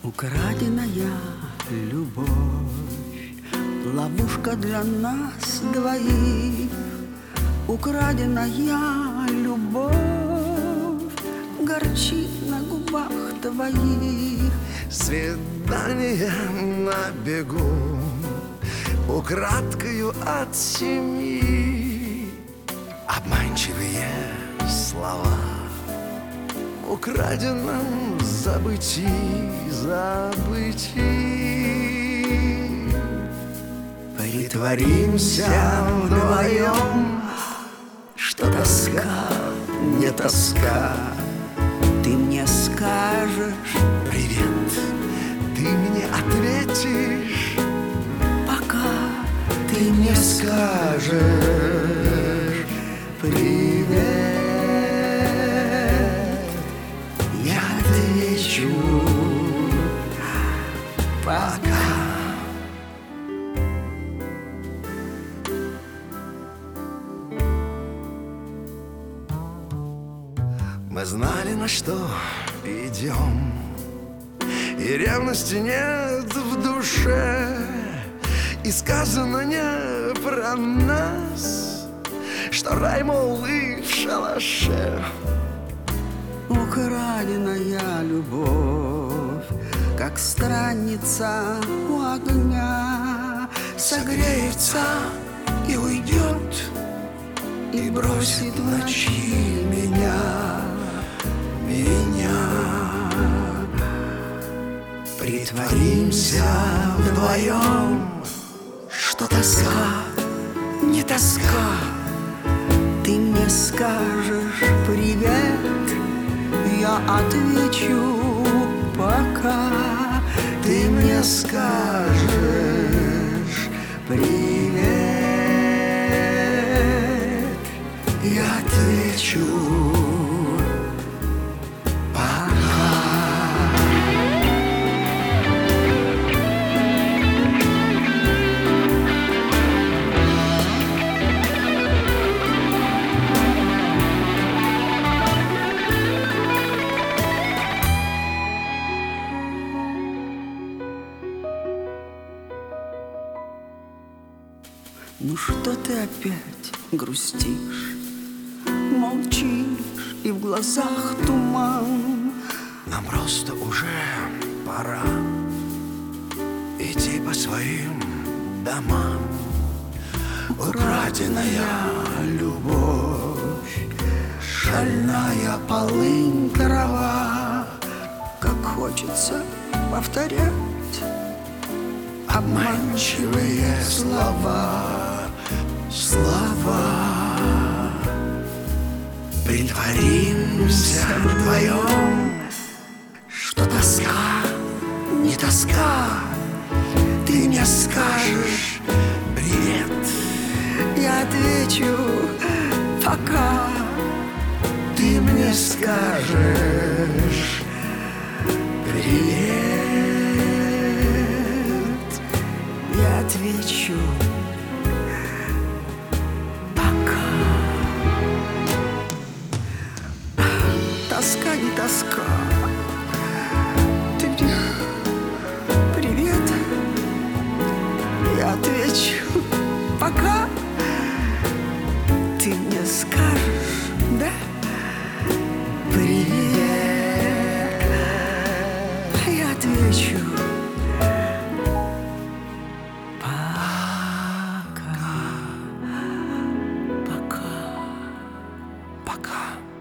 Украденная любовь, ловушка для нас двоих. Украденная любовь горчит на губах твоих. Свидание на бегу, украдкою от семьи. Обманчивые слова в украденном забытии. Притворимся вдвоем, что тоска не тоска. Ты мне скажешь привет, ты мне ответишь пока. ты мне скажешь привет, я отвечу пока. Мы знали, на что идем, и ревности нет в душе, и сказано не про нас, что рай, мол, и в шалаше. Украденная любовь, как странница у огня, Согреется и уйдет, и бросит в ночи меня. Притворимся вдвоем, что тоска не тоска. Ты мне скажешь привет, я отвечу пока. Ты мне скажешь привет, я отвечу пока. Ну что ты опять грустишь, молчишь, и в глазах туман. Нам просто уже пора идти по своим домам. Украденная любовь, шальная полынь, трава. Как хочется повторять Обманчивые слова. Притворимся вдвоем, что тоска не тоска. Ты мне скажешь привет, я отвечу пока. ты мне скажешь привет, Я отвечу пока. Тоска не тоска. Ты мне привет, я отвечу пока. Ты мне скажешь, да? Привет, я отвечу пока. пока.